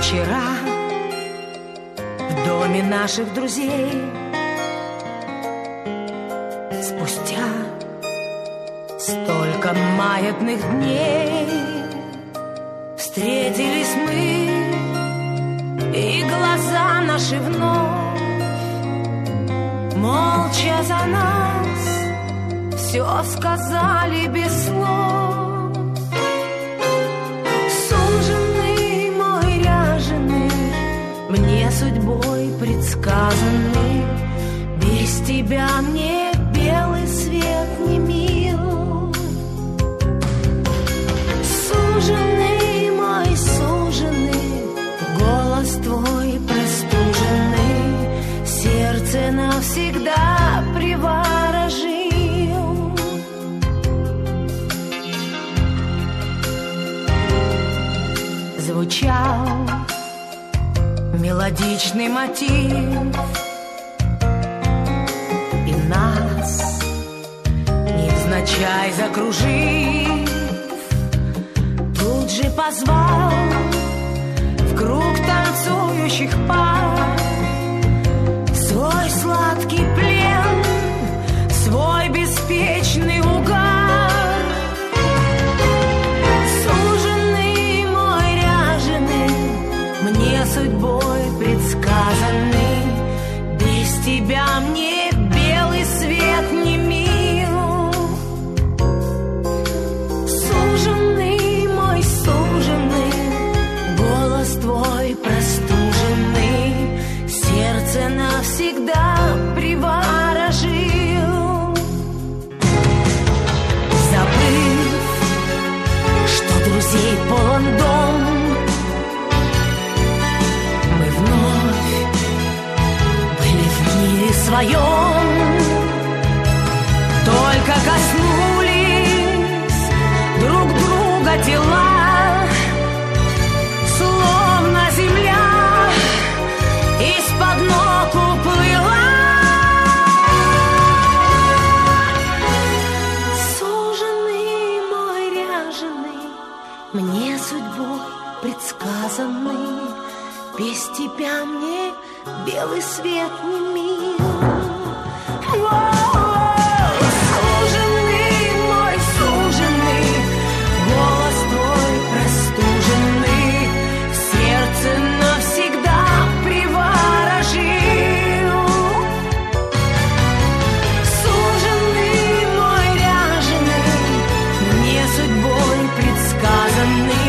Вчера в доме наших друзей, спустя столько маятных дней, встретились мы, и глаза наши вновь молча за нас все сказали без слов. Суженый мой ряженый, мне судьбой предсказанный, без тебя мне белый свет не мил. Суженый мой суженый, голос твой простуженный, сердце навсегда приворожил. Звучал мелодичный мотив, и нас невзначай закружив, тут же позвал в круг танцующих пар свой сладкий плен, свой беспечный угар. Суженый мой ряженый, мне судьбой предсказанный, без тебя мне белый свет не мил. Суженый мой суженый, голос твой простуженный, сердце навсегда приворожил. Забыв, что друзей полон дом, мы вновь были в мире своем, только коснулись друг друга тела, словно земля из-под ног уплыла. Суженый мой ряженый, мне судьбой предсказанный, без тебя мне белый свет не мил. Суженый мой суженый, голос твой простуженный, сердце навсегда приворожил. Суженый мой ряженый, мне судьбой предсказанный,